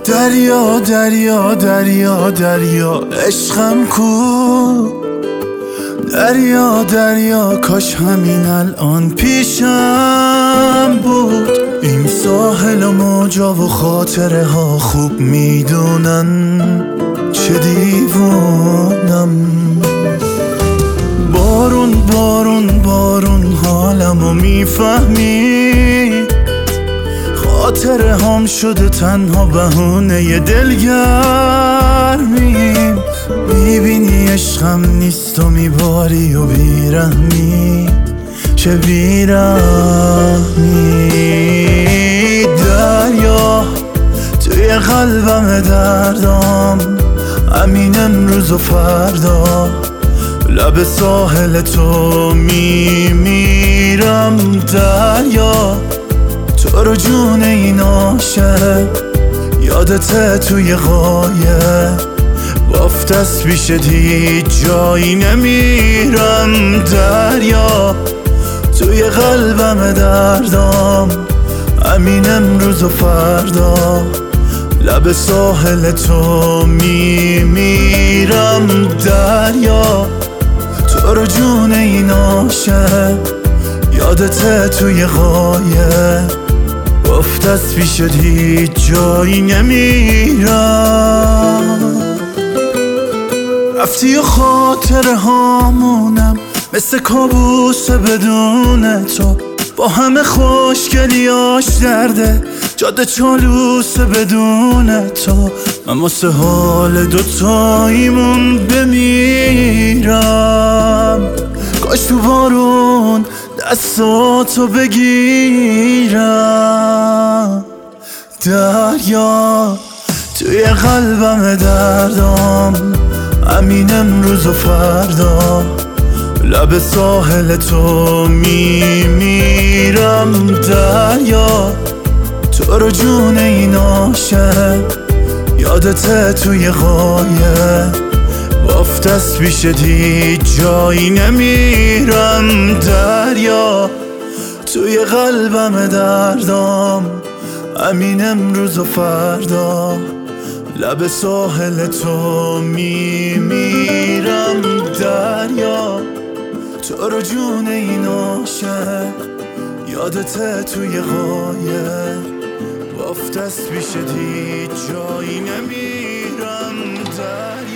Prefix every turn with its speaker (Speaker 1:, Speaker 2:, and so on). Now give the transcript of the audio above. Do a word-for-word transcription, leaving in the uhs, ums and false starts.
Speaker 1: دریا دریا دریا دریا عشقم کو، دریا دریا کاش همین الان پیشم بود. این ساحل و موجا و خاطره ها خوب میدونن چه دیوونم. بارون بارون بارون حالمو میفهمی، خاطره هم شده تنها بهونه دلگرمیم. میبینی عشقم نیست و میباری و بیرحمی، چه بیرحمی. دریا توی قلبم دردام، همین امروز و فردا لب ساحل تو میمیرم. دریا تو رو جون این عاشق، یادت توی قایق بافت از پیشت هیچ جایی نمیرم. دریا توی قلبم دردام، همین امروز و فردا لب ساحل تو میمیرم. دریا تو رو جون این عاشق، یادت توی قایق گفت از پیشت هیچ جایی نمیرم. رفتی و خاطره هامونم مثل کابوس بدون تو، با همه خوشگلیاش درده جاده چالوس بدون تو. من واسه حال دوتاییمون بمیرم، کاش تو بارون دستاتو بگیرم. دریا توی قلبم دردام، همین امروز و فردا لب ساحل تو میمیرم. دریا تو رو جون این عاشق، یادت توی قایق بافت از پیشت هیچ جایی نمیرم. دریا توی قلبم دردام، همین امروز و فردا لب ساحل تو میمیرم. دریا تو رو جون این عاشق، یادت توی قایق بافت از پیشت هیچ جایی نمیرم. دریا